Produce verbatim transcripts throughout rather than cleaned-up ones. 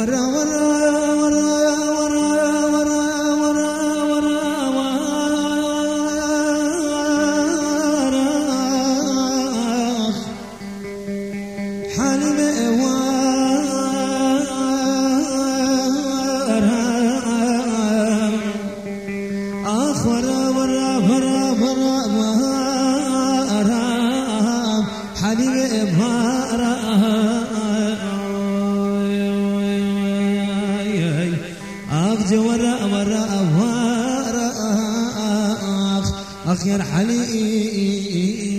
ورا ورا ورا ورا ورا ورا ورا ورا حلم ورا آخ ورا ورا ورا ورا ورا حلم ورا ورا ورا ورا أخير حليم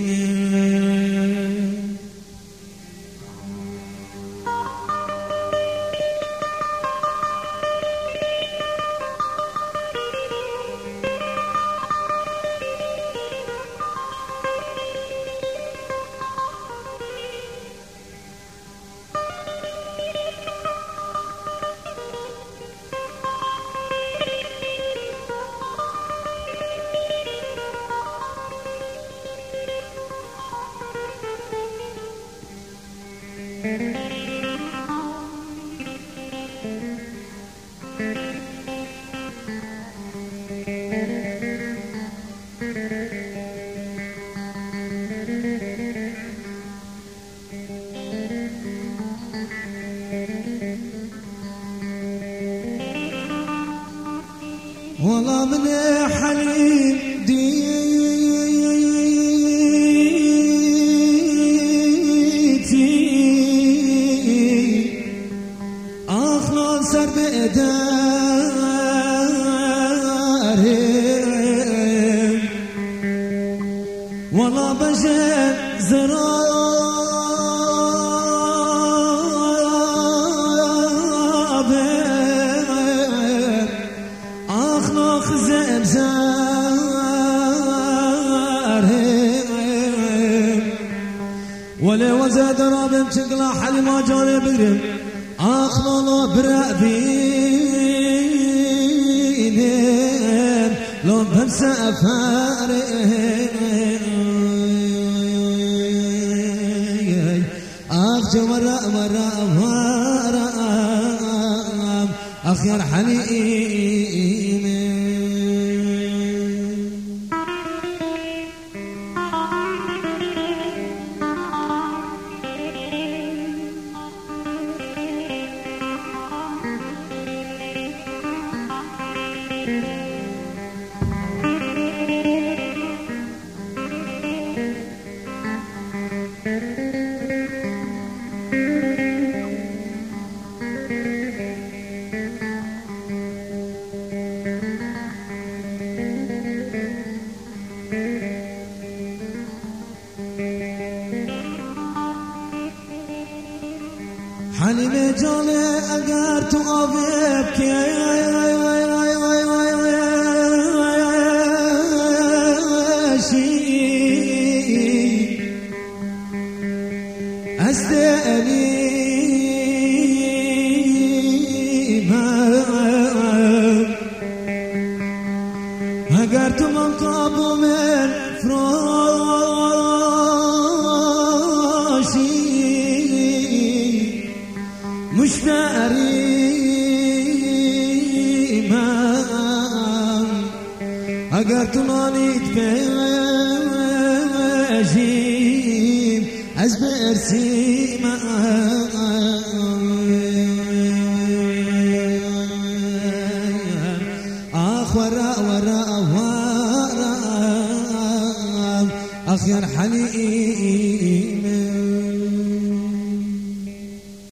والله من حليم ديتي أخلص سر بإداري والله بجد زرابي أخلق زبزاري ولا وزاد رابم تقلع حل ما جاني بقرم أخلق برأبيني لو بمسافري أخ ورا ورا ورا أخير حليم حليم جاني اگر تو آبیب که از دلی من اگر تو من قابو من فراشی مشتری من اگر تو نانیت بجیم از برسی من آخ ورا ورا ورا آخر حليم